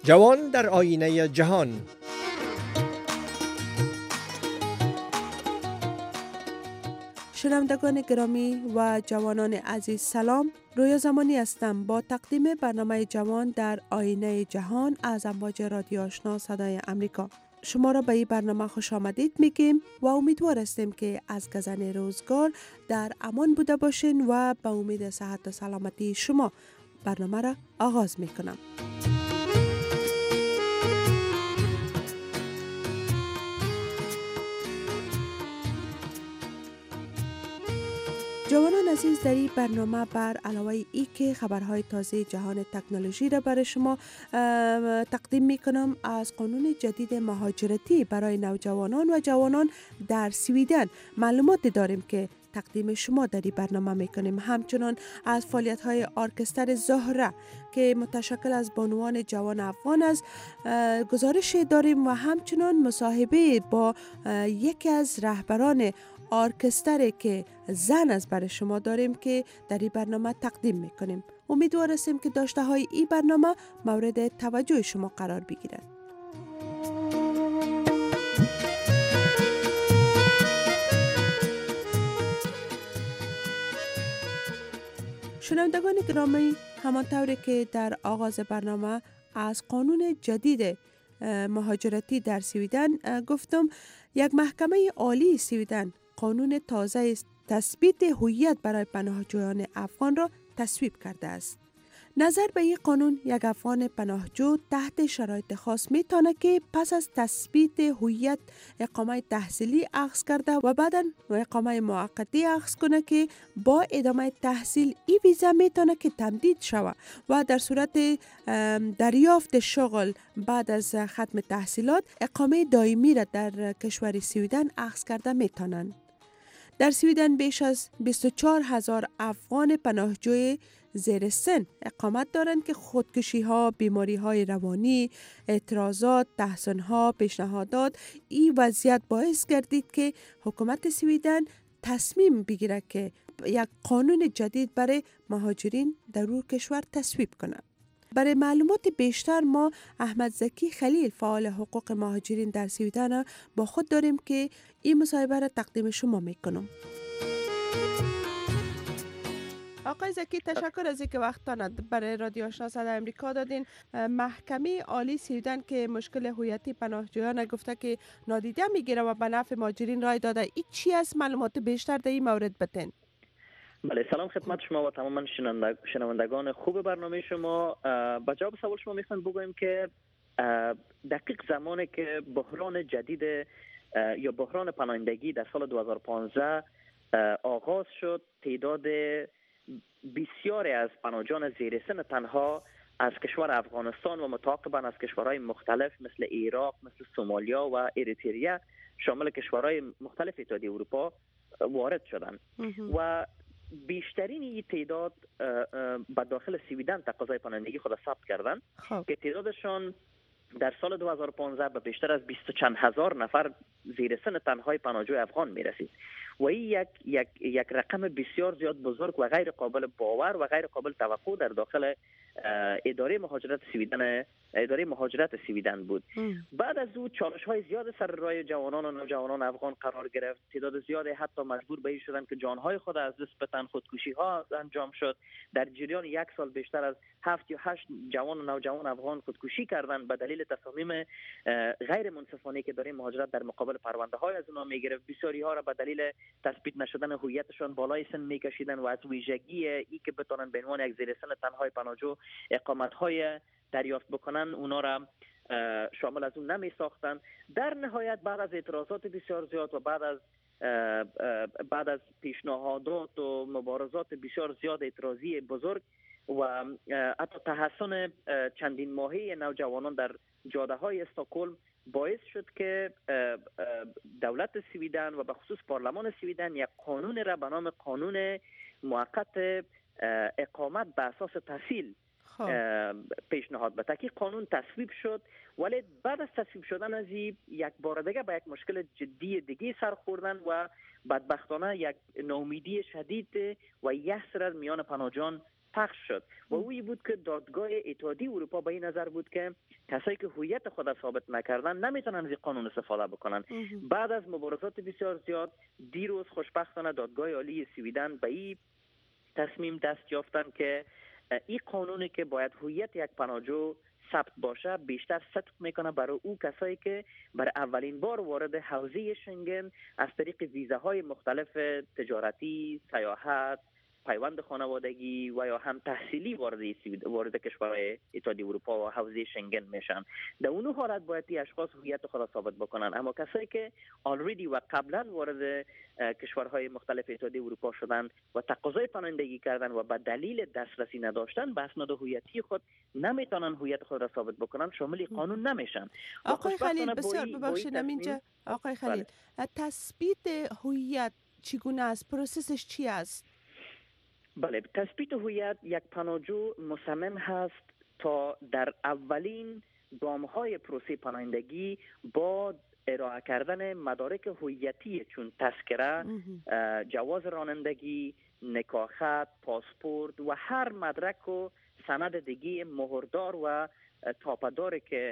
جوان در آینه جهان. شنوندگان گرامی و جوانان عزیز سلام. رویا زمانی هستم با تقدیم برنامه جوان در آینه جهان از امواج رادیو آشنا صدای امریکا. شما را به این برنامه خوش آمدید میگیم و امیدوار هستیم که از گذشت روزگار در امان بوده باشین و به امید صحت و سلامتی شما برنامه را آغاز میکنم. جوانان عزیز، در این برنامه بر علاوه ای که خبرهای تازه جهان تکنولوژی را برای شما تقدیم می کنم، از قانون جدید مهاجرتی برای نوجوانان و جوانان در سویدن معلومات داریم که تقدیم شما در این برنامه می کنیم. همچنان از فعالیت های ارکستر زهره که متشکل از بانوان جوان افغان است گزارش داریم و همچنان مصاحبه با یکی از رهبران ارکستری که زن از برای شما داریم که در این برنامه تقدیم میکنیم. امیدوار هستیم که داشته های این برنامه مورد توجه شما قرار بگیرد. شنوندگان گرامی، همانطوری که در آغاز برنامه از قانون جدید مهاجرتی در سویدن گفتم، یک محکمه عالی سویدن قانون تازه تثبیت هویت برای پناهجویان افغان را تصویب کرده است. نظر به این قانون، یک افغان پناهجو تحت شرایط خاص میتونه که پس از تثبیت هویت اقامه تحصیلی اخذ کرده و بعداً اقامه موقتی اخذ کنه که با ادامه تحصیل این ویزا میتونه که تمدید شود و در صورت دریافت شغل بعد از ختم تحصیلات اقامه دائمی را در کشور سویدن اخذ کرده میتونن. در سویدن بیش از 24,000 افغان پناهجوی زیر سن اقامت دارند که خودکشی ها، بیماری های روانی، اعتراضات، تحسین ها، پیشنهادات این وضعیت باعث گردید که حکومت سویدن تصمیم بگیره که یک قانون جدید برای مهاجرین در اون کشور تصویب کنه. برای معلومات بیشتر ما احمد زکی خلیل، فعال حقوق مهاجرین در سویدن، با خود داریم که این مصاحبه را تقدیم شما میکنم. آقای زکی، تشکر از اینکه وقتتان برای رادیو آشنا صدای امریکا دادین. محکمه عالی سویدن که مشکل هویتی پناهجویان گفته که نادیده میگیره و به نفع مهاجرین رای داده، این چی است؟ معلومات بیشتر در این مورد بتین. بله، سلام خدمت شما و تمام شنوندگان خوب برنامه شما. با جواب سوال شما میخوام بگویم که دقیق زمانی که بحران جدید یا بحران پناهندگی در سال 2015 آغاز شد، تعداد بسیاری از پناهجویان زیر سن تنها از کشور افغانستان و متعاقباً از کشورهای مختلف مثل عراق، مثل سومالیا و اریتریا شامل کشورهای مختلف اتحادیه اروپا وارد شدند و بیشترین این تعداد به داخل سویدن تقاضای پناهندگی خود ثبت کردند که تعدادشان در سال 2015 به بیشتر از 20 چند هزار نفر زیر سن تنهای پناهجوی افغان میرسید و این یک رقم بسیار زیاد بزرگ و غیر قابل باور و غیر قابل توقع در داخل اداره مهاجرت سویدن بود. بعد از او چالش های زیاد سر راه جوانان و نوجوانان افغان قرار گرفت. تعداد زیادی حتی مجبور به این شدند که جانهای خود از دست بدن. خودکشی ها انجام شد. در جریان یک سال بیشتر از 7 یا 8 جوان و نوجوان افغان خودکشی کردند به دلیل تصامیم غیر منصفانه که اداره مهاجرت در مقابل پرونده های از اونها میگرفت. بسیاری ها را به دلیل تثبیت نشدن هویتشان بالای سن میکشیدن و از ویژگی ای که بتونن به عنوان یک زیر سن تنهای پناهجو اقامت های دریافت بکنن اونا را شامل از اون نمی ساختن. در نهایت بعد از اعتراضات بسیار زیاد و بعد از پیشنهادات و مبارزات بسیار زیاد اعتراضی بزرگ و حتی تحسن چندین ماهه نوجوانان در جاده های استکهلم باعث شد که دولت سویدن و به خصوص پارلمان سویدن یک قانون را به نام قانون موقت اقامت به اساس تحصیل پیشنهاد به تحقیق قانون تصویب شد. ولی بعد از تصویب شدن از یک بار دیگه به یک مشکل جدی دیگه سر خوردن و بدبختانه یک ناامیدی شدید و یأس را میان پناهجویان پخش شد و اوی بود که دادگاه اتحادیه اروپا به این نظر بود که کسایی که هویت خود ثابت نکردن نمیتونن از این قانون استفاده بکنن. بعد از مبارزات بسیار زیاد دیروز خوشبختانه دادگاه عالی سویدن به این تصمیم دست یافتن که این قانونی که باید هویت یک پناهجو ثبت باشه بیشتر صدق میکنه برای او کسایی که برای اولین بار وارد حوزه شنگن از طریق ویزاهای مختلف تجارتی، سیاحت، پیوند خانوادگی و یا هم تحصیلی وارد کشورهای اتحادیه اروپا و حوزه شنگن میشن. در اون حالت باید این اشخاص هویت خود ثابت بکنن. اما کسایی که آلردی و قبلا وارد کشورهای مختلف اتحادیه اروپا شدن و تقاضای پناهندگی کردن و به دلیل دسترسی نداشتن به اسناد هویتی خود نمیتونن هویت خود را ثابت بکنن، شامل قانون نمیشن. آقای خلیل بسیار ببخشید اینجا آقای خلیل تثبیت هویت چگونه است؟ پروسسش چی است؟ بله، تثبیت هویت یک پناهجو مصمم هست تا در اولین گام‌های پروسه پناهندگی با ارائه کردن مدارک هویتی چون تذکره، جواز رانندگی، نکاحت، پاسپورت و هر مدرک و سند دیگه مهردار و تاپدار که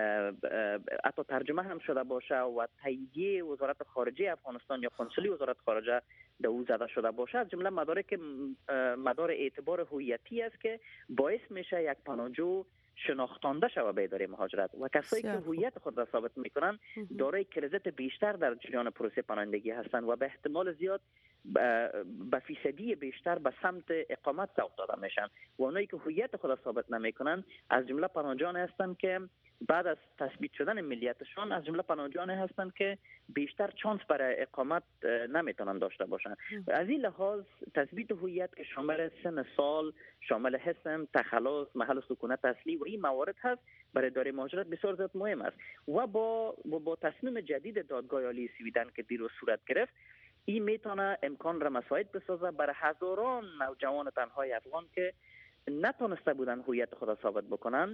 حتی ترجمه هم شده باشه و تاییدیه وزارت خارجه افغانستان یا کنسولی وزارت خارجه در او زده شده باشه، از جمله مدارک مدار اعتبار هویتی است که باعث میشه یک پناهجو شناختانده شود به اداره مهاجرت و کسایی که هویت خود را ثابت میکنن دارای کریدیت بیشتر در جریان پروسه پناهندگی هستند و به احتمال زیاد به فیصدی بیشتر به سمت اقامت سوق داده میشن و اونایی که هویت خود را ثابت نمیکنن از جمله پناهجویان هستند که بعد از تثبیت شدن ملیتشان از جمله پناهجویان هستند که بیشتر چانس برای اقامت نمیتونن داشته باشند. از این لحاظ تثبیت هویت که شامل سن سال، شامل اسم، تخلص، محل سکونت اصلی و این موارد هست برای اداره مهاجرت بسیار زیاد مهم است و با تصمیم جدید دادگاه عالی سویدن که دیروز صورت گرفت این میتونه امکان را مساعد بسازه برای هزاران نوجوان تنهای افغان که نتونسته بودن هویت خود را ثابت بکنن.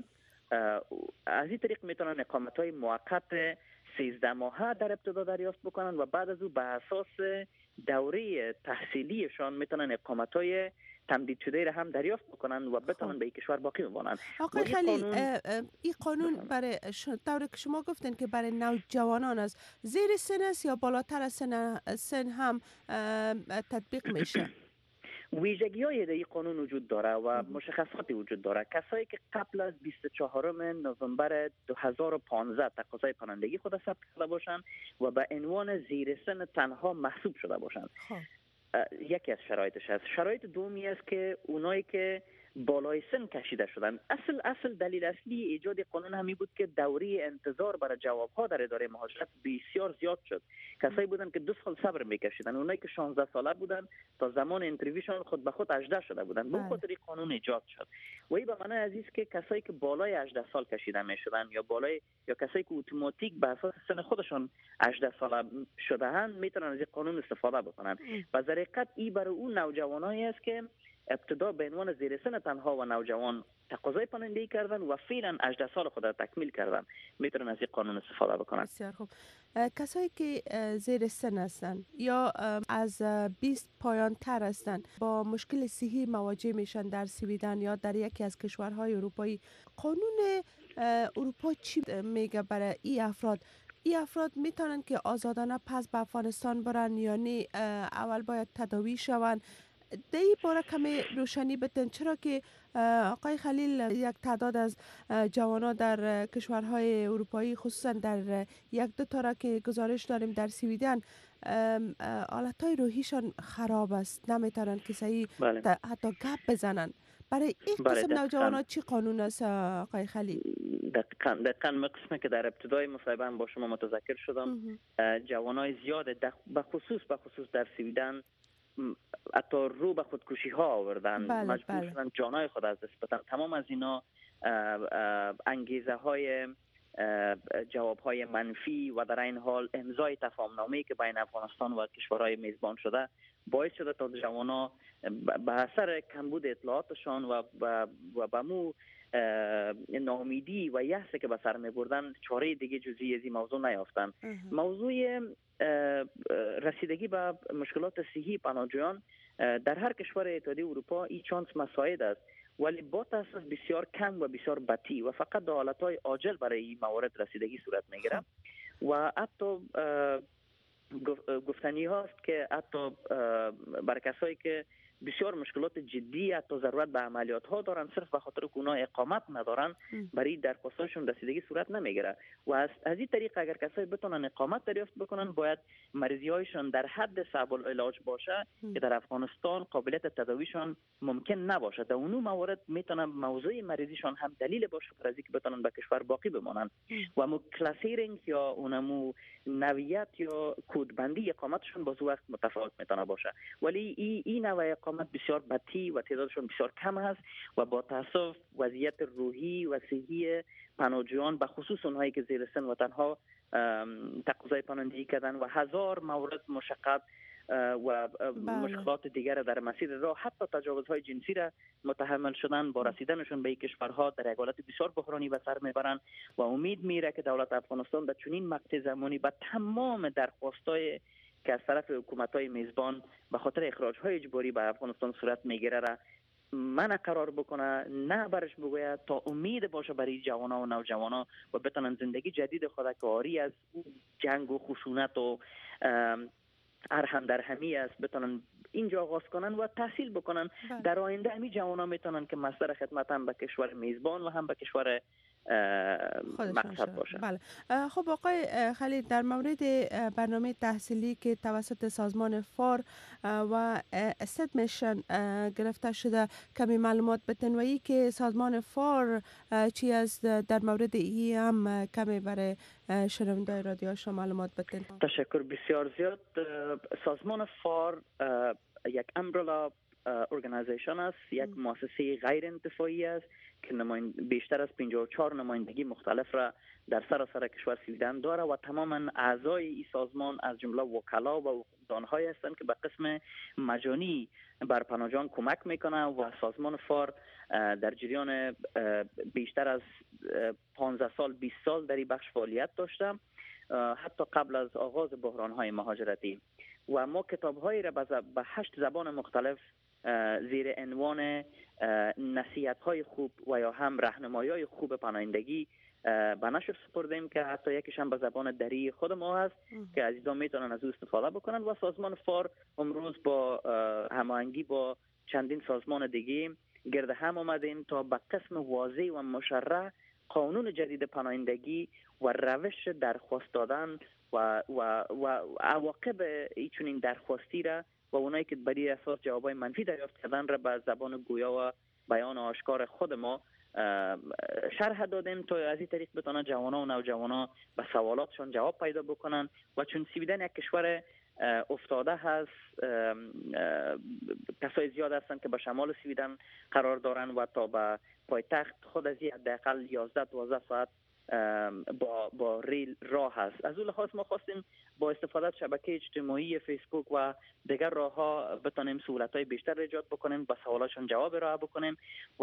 از این طریق میتونن اقامت‌های موقت 13 ماهه در ابتدا دریافت بکنن و بعد از او به اساس دوره تحصیلیشان میتونن اقامت‌های تمدید شده را هم دریافت بکنن و بتونن به این کشور باقی بمانن. آقای خلیل این قانون برای طوری که شما گفتین که برای نوجوانان است، زیر سن است یا بالاتر از سن هم تطبیق میشه؟ ویژگی‌های در این قانون وجود داره و مشخصاتی وجود داره. کسایی که قبل از 24 نوامبر 2015 تقاضای پناهندگی خود ثبت کرده باشند و به عنوان زیر سن تنها محسوب شده باشند. یکی از شرایطش است. شرایط دومی است که اونایی که بالای سن کشیده شدن. اصل دلیل اصلی ایجاد قانون همی بود که دوره انتظار برای جوابها در اداره مهاجرت بسیار زیاد شد. کسایی بودن که 2 سال صبر میکشیدن، اونایی که 16 ساله بودن تا زمان انترویوشون خود به خود 18 شده بودن. به خاطر قانون ایجاد شد. و این به معنی عزیز که کسایی که بالای 18 سال کشیده میشدن یا کسایی که اتوماتیک به اساس سن خودشون 18 ساله شده‌اند میتونن از این قانون استفاده بکنن. و در حقیقت این برای اون نوجوانایی است که ابتدا به عنوان زیر سن تنها و نوجوان تقاضای پناهندگی کردن و فعلا 18 سال خود را تکمیل کردن میتونن از این قانون استفاده بکنن. بسیار خوب. کسایی که زیر سن هستند یا از 20 پایان تر هستند با مشکل صحی مواجه میشن در سویدن یا در یکی از کشورهای اروپایی، قانون اروپا چی میگه برای این افراد؟ این افراد میتونن که آزادانه پس به افغانستان برن یا نه اول باید تداوی شون؟ در این باره کمی روشنی بدن، چرا که آقای خلیل یک تعداد از جوانان در کشورهای اروپایی خصوصا در 1-2 تا را که گزارش داریم در سویدن حالتهای روحیشان خراب است، نمیتونن که صحیح حتی گپ بزنن. برای این قسم نوجوانان چی قانون است آقای خلیل؟ دقیقاً قسمی که در ابتدای مصاحبه با شما متذکر شدم، جوانای زیاد به خصوص در سویدن حتی رو به خودکشی ها آوردن، مجبور شدن جانای خود از دست بدن. تمام از اینا انگیزه های جواب های منفی و در این حال امضای تفاهمنامه‌ای که بین افغانستان و کشورهای میزبان شده باعث شده تا جوانان به اثر کمبود اطلاعاتشان و به مو ناامیدی و یأسی که به سر می‌بردن چاره دیگه جزئی از این موضوع نیافتن. موضوع رسیدگی به مشکلات صحی پناهجویان در هر کشور اتحادیه اروپا این چانس مساعد است، ولی با تاسف بسیار کم و بسیار بطیء و فقط در حالتهای عاجل برای این موارد رسیدگی صورت میگیره. و حتی گفتنی هاست که حتی برای کسایی که بسیار مشکلات جدی حتی ضرورت به عملیات ها دارن، صرف به خاطر که اونها اقامت ندارن برای درخواستشون رسیدگی صورت نمیگیره. و از این طریق اگر کسایی بتونن اقامت دریافت بکنن، باید مریضی هایشان در حد صعب العلاج باشه که در افغانستان قابلیت تداویشان ممکن نباشه. در اون موارد میتونه موضوع مریضیشان هم دلیل باشه برای اینکه بتونن به کشور باقی بمانن. و مو کلاسیرینگ یا اونمو نوعیت یا کودبندی اقامتشون باز وقت متفاوت میتونه باشه، ولی این نوع اقامت بسیار بطیء و تعدادشون بسیار کم است و با تاسف وضعیت روحی و صحی پناهجویان به خصوص اونهایی که زیر سن و تنها تقاضای پناهندگی کردن و هزار مورد مشقت و مشکلات دیگر در مسیر راه، حتی تجاوزهای جنسی را متحمل شدن، با رسیدنشون به این کشورها در یک حالت بسیار بحرانی به سر میبرند. و امید میره که دولت افغانستان در چنین مقطع زمانی به تمام درخواستای که از طرف حکومت‌های میزبان به خاطر اخراج‌های اجباری به افغانستان صورت میگیره را منع قرار بکنه، نه برش بگوید، تا امید باشه برای جوانا و نوجوانا و بتونن زندگی جدید خود که عاری از جنگ و خشونت و ارحم در همی است بتونن اینجا آغاز کنن و تحصیل بکنن. در آینده همی جوانا میتونن که مصدر خدمت هم به کشور میزبان و هم به کشور مقصد باشه. بله. خب آقای خلیل، در مورد برنامه تحصیلی که توسط سازمان فار و استد میشن گرفته شده کمی معلومات بتنویی که سازمان فار چی از در مورد ای هم کمی برای شنوندای رادیو شما معلومات بتن. تشکر بسیار زیاد. سازمان فار یک امبرلا ارگانیزیشن است، یک مؤسسه غیر انتفاعی است که بیشتر از 54 نمایندگی مختلف را در سراسر کشور سویدن داره و تماما اعضای این سازمان از جمله وکلا و دانهایی هستند که به قسم مجانی بر پناهجویان کمک میکنه. و سازمان فار در جریان بیشتر از 15 سال 20 سال در این بخش فعالیت داشته، حتی قبل از آغاز بحران‌های مهاجرتی. و ما کتاب‌هایی را به 8 زبان مختلف زیر عنوان نصیحت‌های خوب و یا هم راهنمایی‌های خوب پناهندگی به نشر سپردیم که حتی یکیش هم به زبان دری خود ما هست که عزیزان میتونن از او استفاده بکنن. و سازمان فار امروز با هماهنگی با چندین سازمان دیگه گرد هم آمدیم تا به قسم واضح و مشرع قانون جدید پناهندگی و روش درخواست دادن و عواقب این درخواستی را و اونایی که برای اساس جوابای منفی دریافت کردن را به زبان گویا و بیان آشکار خود ما شرح دادیم تا از این طریق بتونن جوانا و نوجوانا به سوالاتشون جواب پیدا بکنن. و چون سویدن یک کشور افتاده هست، کسای زیاد هستن که به شمال سویدن قرار دارن و تا به پایتخت خود از حداقل 11-12 ساعت با ریل راه هست. از اون لحاظ ما خواستیم با استفاده از شبکه اجتماعی فیسبوک و دیگر راه ها بتونیم سهولت‌های بیشتر ایجاد بکنیم، با سوالاشون جواب ارائه بکنیم. و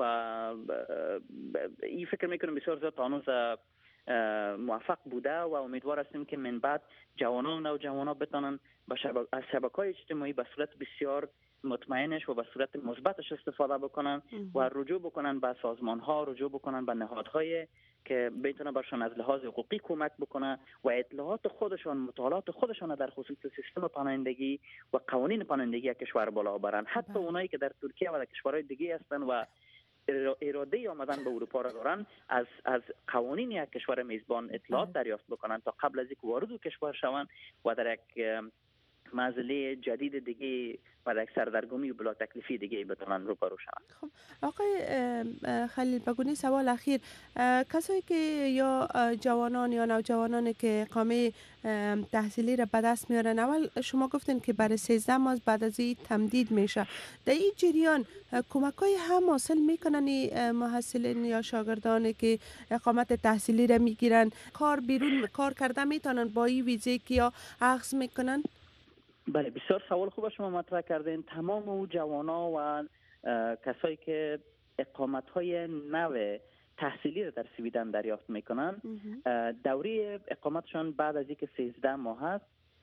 این فکر میکنم بسیار زیاد هنوز موفق بوده و امیدوار هستیم که من بعد جوانان و نوجوانان بتونن از شبکه‌های اجتماعی به صورت بسیار مطمئنش و به صورت مثبتش استفاده بکنن و رجوع بکنن به سازمان‌ها، رجوع بکنن به نهادهای که بتونه برشان از لحاظ حقوقی کمک بکنه و اطلاعات خودشان، مطالعات خودشان در خصوص سیستم پناهندگی و قوانین پناهندگی کشور بالا برن. حتی اونایی که در ترکیه و در کشورهای دیگه هستن و اراده آمدن به اروپا را دارن، از قوانین یک کشور میزبان اطلاعات دریافت بکنن تا قبل از اینکه وارد کشور شوند و در یک معضله جدید دیگه و در سردرگمی و بلا تکلیفی دیگه بتونن روبرو شوند. خب آقای خلیل، بگونی سوال اخیر، کسایی که یا جوانان یا نوجوانانی که اقامه تحصیلی را به دست میارن، اول شما گفتین که برای 13 ماه بعد از این تمدید میشه، در این جریان کمک‌های هم حاصل میکنن محصلین یا شاگردانی که اقامت تحصیلی را میگیرن؟ بیرون کار کرده میتونن با این ویزه که یا اخذ میکنن؟ بله، بسیار سوال خوب شما مطرح کردین. تمام او جوانا و کسایی که اقامت‌های نو تحصیلی را در سویدن دریافت میکنن، دوره اقامتشان بعد از اینکه 13 ماه هست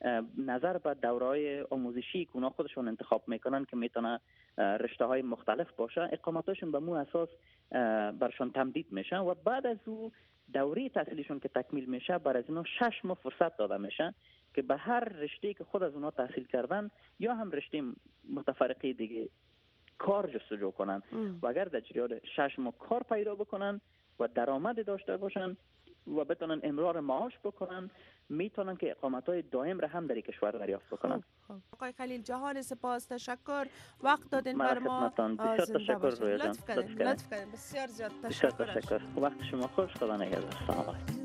نظر به دوره‌های آموزشی که اونا خودشون انتخاب میکنن که میتونه رشته‌های مختلف باشه، اقامتاشون به مو اساس برشان تمدید میشه و بعد از او دوره تحصیلیشون که تکمیل میشه بر از اینا 6 ماه فرصت داده میشه که به هر رشته‌ای که خود از اونا تحصیل کردن یا هم رشته متفرقه دیگه کار جستجو کنن و اگر در جریان 6 ماه کار پیدا بکنن و درآمد داشته باشن و بتونن امرار معاش بکنن، میتونن که اقامت‌های دائم را هم در کشور دریافت بکنن. آقای خلیل جهان سپاس، تشکر وقت دادین بر ما. بسیار تشکر رویا جان. لطف کردین. بسیار زیاد تشکر. وقت شما خوش. خدا نگهدار. سلام علیکم.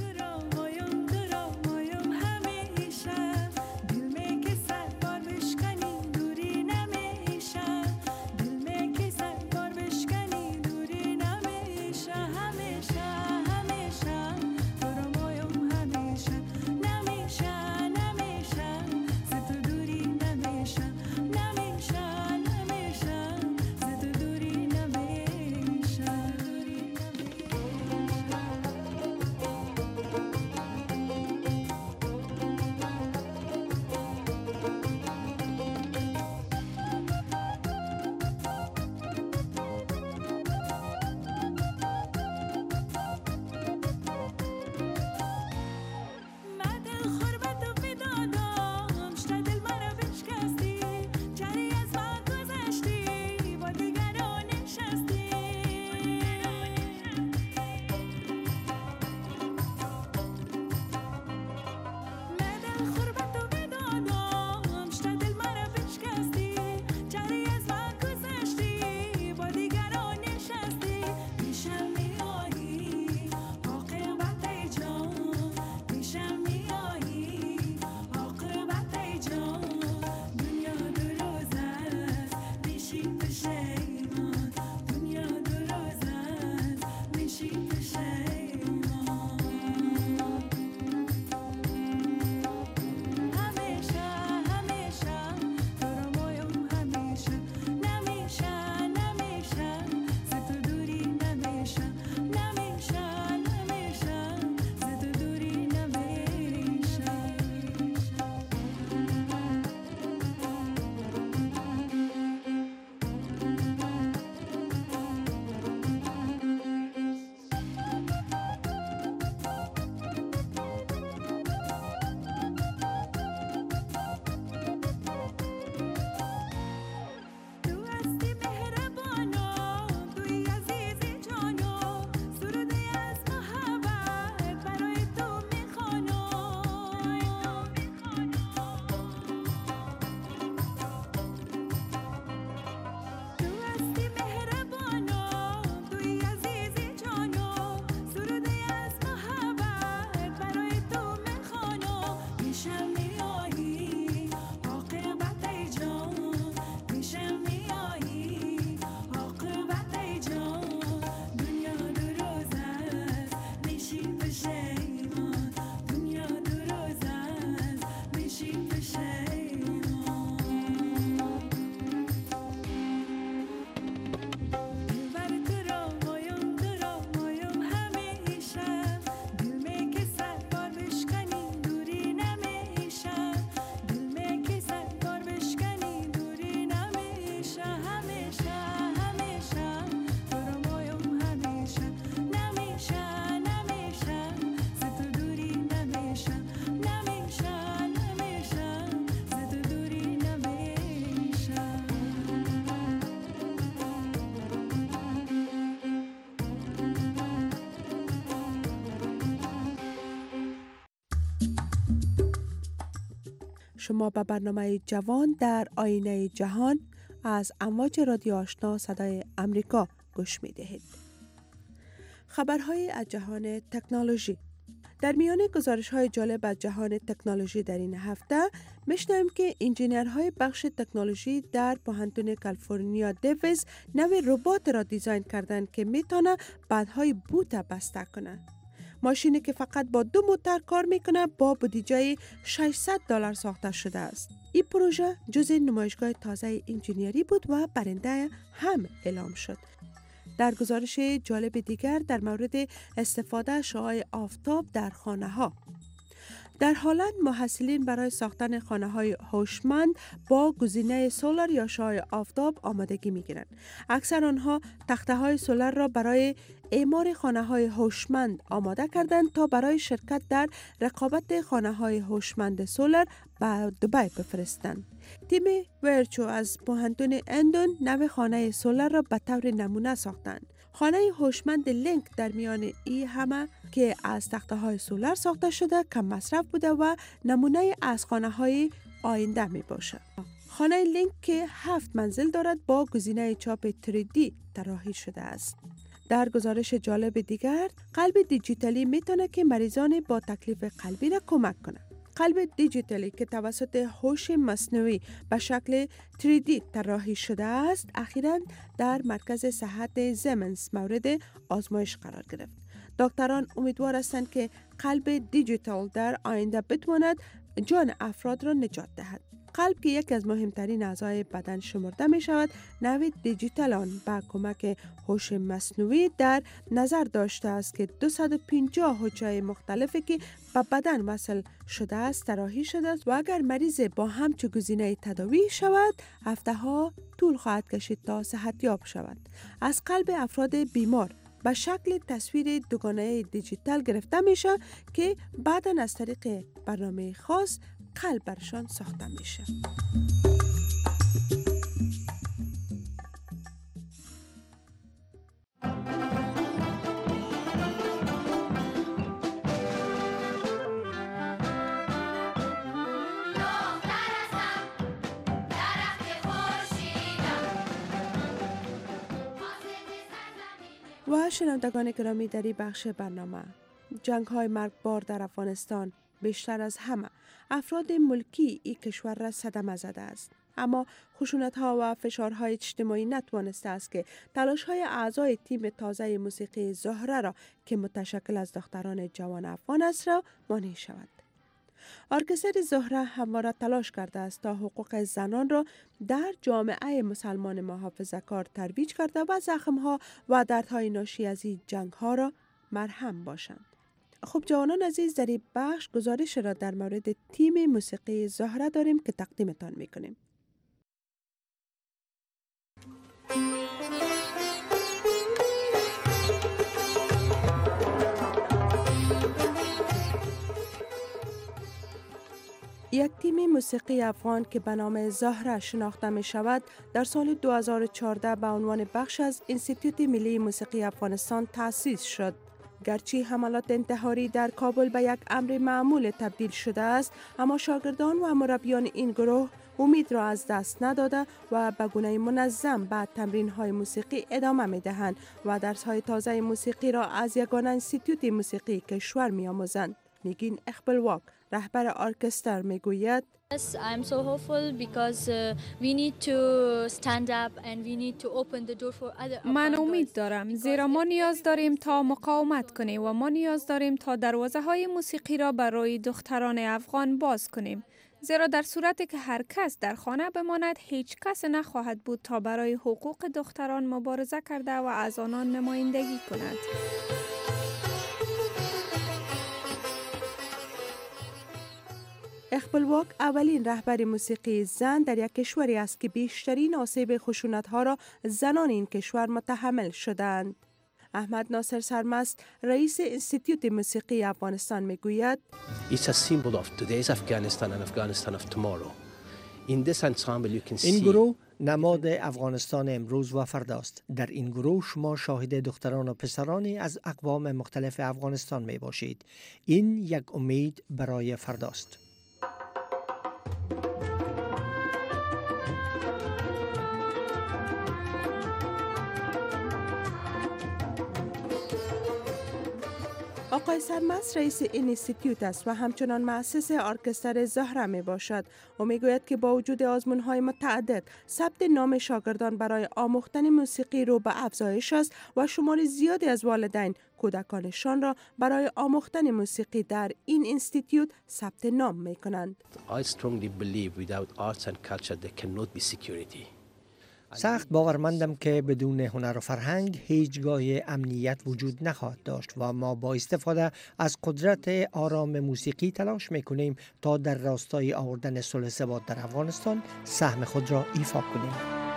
شما به برنامه جوان در آینه جهان از امواج رادیو آشنا صدای امریکا گوش می دهید. خبرهای از جهان تکنولوژی. در میان گزارش‌های جالب از جهان تکنولوژی در این هفته می‌شنویم که انجینرهای بخش تکنولوژی در پوهنتون کالیفرنیا دیویس نوع ربات را دیزاین کردند که میتونه بدهای بوت بسته کنه. ماشینی که فقط با 2 موتور کار میکنه با بودجه $600 ساخته شده است. این پروژه جزء نمایشگاه تازه انجینیری بود و برنده هم اعلام شد. در گزارش جالب دیگر در مورد استفاده شعاع آفتاب در خانه ها. در هلند محصلین برای ساختن خانه‌های هوشمند با گزینه سولار یا شعاع آفتاب آمادگی می‌گیرند. اکثر آنها تخته‌های سولار را برای اعمار خانه‌های هوشمند آماده کردند تا برای شرکت در رقابت خانه‌های هوشمند سولار به دبی بفرستند. تیم ورچو از پوهنتون اندون نو خانه سولار را به طور نمونه ساختند. خانه هوشمند لینک در میان ای همه که از تخته‌های سولار ساخته شده کم مصرف بوده و نمونه از خانه‌های آینده می باشد. خانه لینک که 7 منزل دارد با گزینه چاپ 3D طراحی شده است. در گزارش جالب دیگر، قلب دیجیتالی میتونه که مریضان با تکلیف قلبی را کمک کنه. قلب دیجیتالی که توسط هوش مصنوعی به شکل 3D طراحی شده است، اخیراً در مرکز صحت زمنس مورد آزمایش قرار گرفت. دکتران امیدوار هستند که قلب دیجیتال در آینده بتواند جان افراد را نجات دهد. قلب که یکی از مهمترین اعضای بدن شمرده می شود، نوع دیجیتال آن با کمک هوش مصنوعی در نظر داشته است که 250 حجره مختلفی که به بدن وصل شده است طراحی شده است و اگر مریض با همچو گزینه تداوی شود، هفته ها طول خواهد کشید تا صحتیاب شود. از قلب افراد بیمار به شکل تصویر دوگانه دیجیتال گرفته میشه که بعداً از طریق برنامه خاص قلب برشان ساخته میشه. و شنوندگان گرامی، در این بخش برنامه جنگ‌های مرگبار در افغانستان بیشتر از همه افراد ملکی این کشور را صدمه زده است. اما خشونت‌ها و فشارهای اجتماعی نتوانسته است که تلاش‌های اعضای تیم تازه موسیقی زهره را که متشکل از دختران جوان افغان است را مانع شود. ارکستر زهره همواره تلاش کرده است تا حقوق زنان را در جامعه مسلمان محافظه‌کار ترویج کرده و زخم‌ها و دردهای ناشی از این جنگ‌ها را مرهم باشند. خب جوانان عزیز، در این بخش گزارش را در مورد تیم موسیقی زهره داریم که تقدیمتان میکنیم. یک تیم موسیقی افغان که به نام زهره شناخته می شود، در سال 2014 به عنوان بخش از انستیتوت ملی موسیقی افغانستان تأسیس شد. گرچه حملات انتحاری در کابل به یک امر معمول تبدیل شده است، اما شاگردان و مربیان این گروه امید را از دست نداده و به گونه منظم به تمرین‌های موسیقی ادامه می‌دهند و درس‌های تازه موسیقی را از یگانه انستیتوت موسیقی کشور می‌آموزند. نگین اقبالواق، رهبر ارکستر، میگوید: Yes, I'm so hopeful because we need to stand up and we need to open the door for other. من امید دارم زیرا ما نیاز داریم تا مقاومت کنیم و ما نیاز داریم تا دروازه‌های موسیقی را برای دختران افغان باز کنیم. زیرا در صورتی که هر کس در خانه بماند، هیچ کس نخواهد بود تا برای حقوق دختران مبارزه کرده و از آنان نمایندگی کند. اقبالواق اولین رهبر موسیقی زن در یک کشوری است که بیشترین آسیب خشونت‌ها را زنان این کشور متحمل شدند. احمد ناصر سرمست، رئیس انستیتوت موسیقی افغانستان، میگوید: It's a symbol of today's Afghanistan and Afghanistan of tomorrow. In this ensemble you can see این گروه نماد افغانستان امروز و فرداست. در این گروه شما شاهد دختران و پسرانی از اقوام مختلف افغانستان می باشید. این یک امید برای فرداست. آقای سرمست رئیس این انستیتوت است و همچنان مؤسس ارکستر زهره می باشد و می گوید که با وجود آزمون‌های متعدد، ثبت نام شاگردان برای آموختن موسیقی رو به افزایش است و شمار زیادی از والدین کودکانشان را برای آموختن موسیقی در این انستیتوت ثبت نام می کنند. I strongly believe without arts and culture there cannot be security. سخت باورمندم که بدون هنر و فرهنگ هیچگاه امنیت وجود نخواهد داشت و ما با استفاده از قدرت آرام موسیقی تلاش میکنیم تا در راستای آوردن صلح و ثبات در افغانستان سهم خود را ایفا کنیم.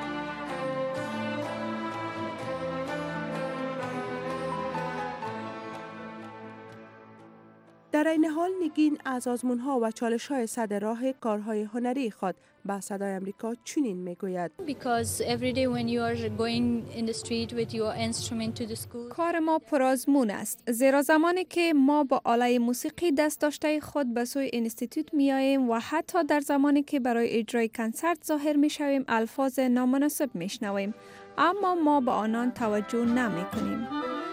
در این حال نگین از آزمون‌ها و چالش‌های سد راه کارهای هنری خود با صدای آمریکا چنین میگوید: Because every day when you are going in the street with your instrument to the school. کار ما پرآزمون است، زیرا زمانی که ما با آله موسیقی دست داشته خود به سوی اینستیتوت میاییم و حتی در زمانی که برای اجرای کنسرت ظاهر میشویم الفاظ نامناسب میشنویم، اما ما به آنان توجه نمیکنیم.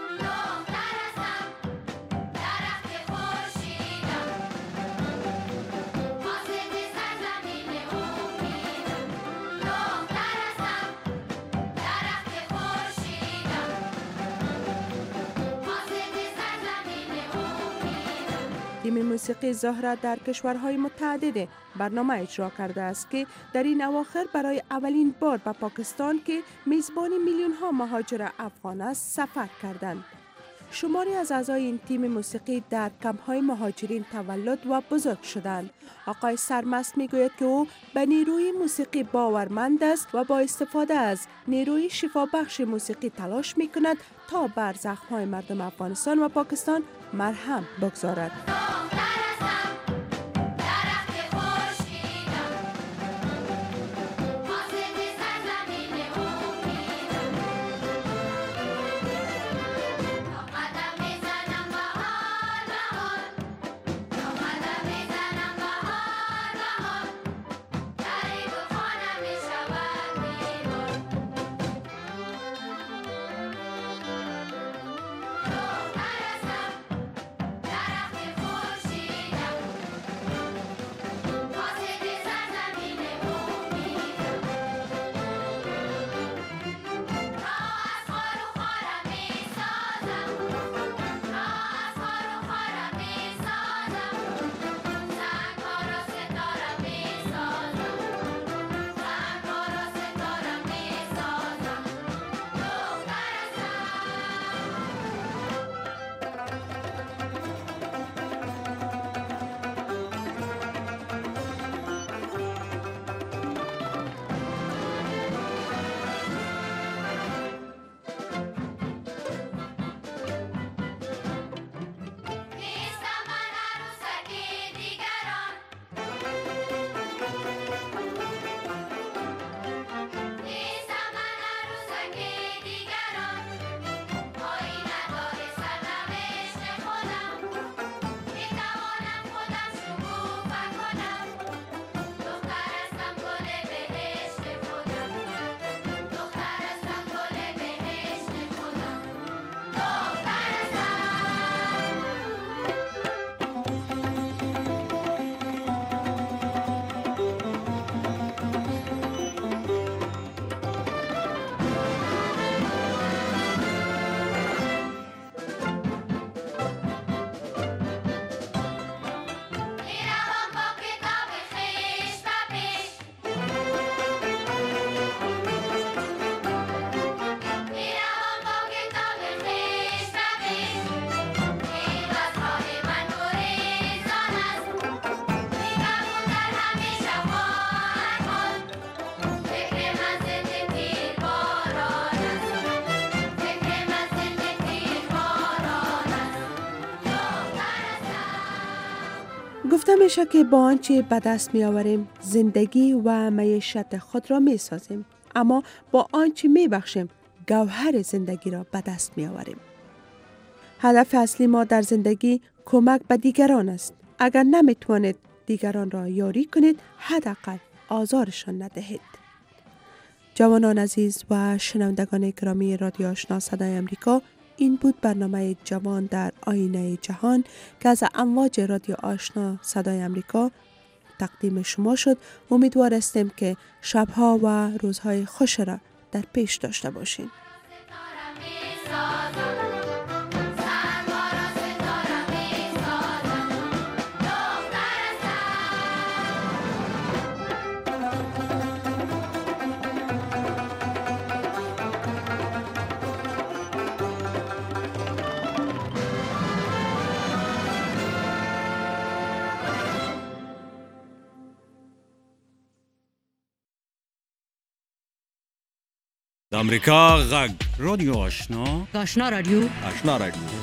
تیم موسیقی زهره در کشورهای متعدد برنامه اجرا کرده است که در این اواخر برای اولین بار به پاکستان که میزبان میلیون ها مهاجر افغان است سفر کردند. شماری از اعضای این تیم موسیقی در کمپ‌های مهاجرین تولد و بزرگ شدند. آقای سرمست میگوید که او به نیروی موسیقی باورمند است و با استفاده از نیروی شفابخش موسیقی تلاش میکند تا بر زخم‌های مردم افغانستان و پاکستان مرهم بگذارد. گفته میشه که با آنچه به دست می آوریم زندگی و معیشت خود را می سازیم، اما با آنچه می بخشیم گوهر زندگی را به دست می آوریم. هدف اصلی ما در زندگی کمک به دیگران است. اگر نمی توانید دیگران را یاری کنید، حداقل آزارشان ندهید. جوانان عزیز و شنوندگان گرامی رادیو آشنا صدای آمریکا، این بود برنامه جوان در آینه جهان که از امواج رادیو آشنا صدای آمریکا تقدیم شما شد. امیدوار هستیم که شبها و روزهای خوش را در پیش داشته باشین. د امریکا غږ رادیو آشنا آشنا رادیو